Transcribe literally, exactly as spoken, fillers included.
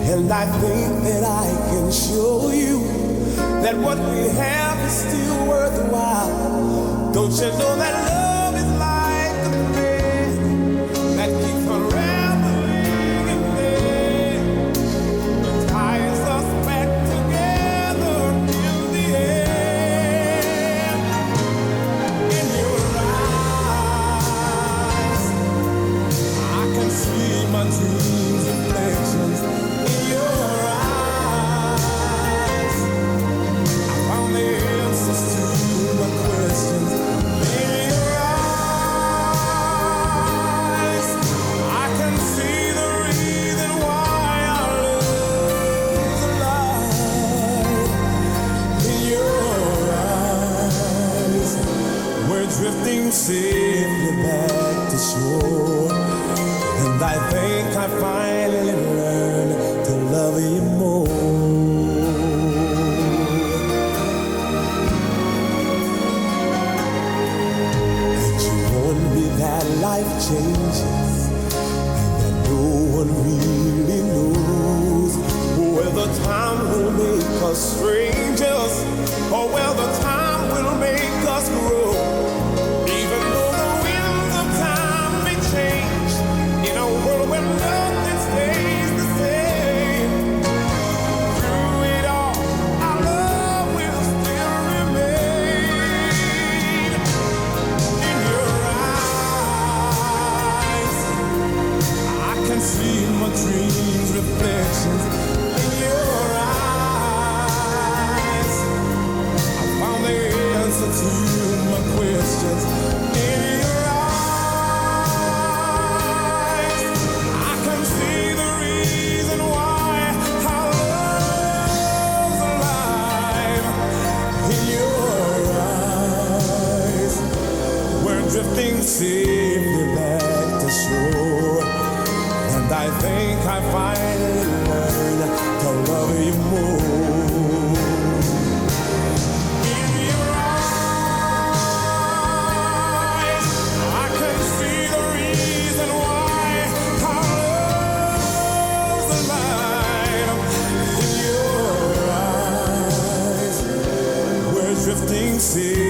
And I think that I can show you that what we have is still worthwhile. Don't you know that love is like a thread that keeps unraveling and then ties us back together in the end. In your eyes, I can see my dreams reflections. In your eyes, I found the answers to my questions. In your eyes, I can see the reason why our love's alive. In your eyes, we're drifting safely back to shore. And I think I finally learned to love you more. And you warned me that life changes and that no one really knows whether time will make us strangers or whether time will make us grow. Even though the winds of time may change, in a world where nothing stays the same, through it all, our love will still remain. In your eyes, I can see my dreams' reflections. In your eyes, I found the answer to my questions. In your eyes, I can see the reason why our love's alive. In your eyes, we're drifting safely back to shore. And I think I finally learned to love you more. In your eyes, I can see the reason why our love's alive. In your eyes, we're drifting safe.